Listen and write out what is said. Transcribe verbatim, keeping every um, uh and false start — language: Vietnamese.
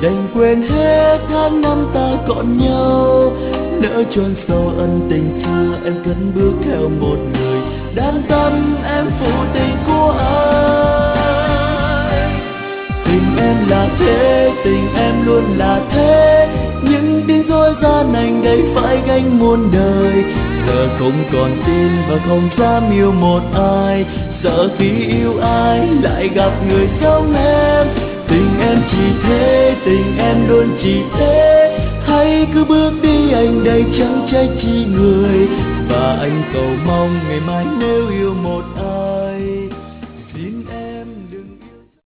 đành quên hết tháng năm ta còn nhau. Nỡ chôn sâu ân tình xưa, em cất bước theo một người đang tâm em phụ tình của ai. Tình em là thế, tình em luôn là thế, những tiếng dối gian anh đây phải gánh muôn đời. Giờ không còn tin và không dám yêu một ai, sợ khi yêu ai lại gặp người giống em. Tình em chỉ thế, tình em luôn chỉ thế, hãy cứ bước đi anh đây chẳng trách chi người. Và anh cầu mong ngày mai nếu yêu một ai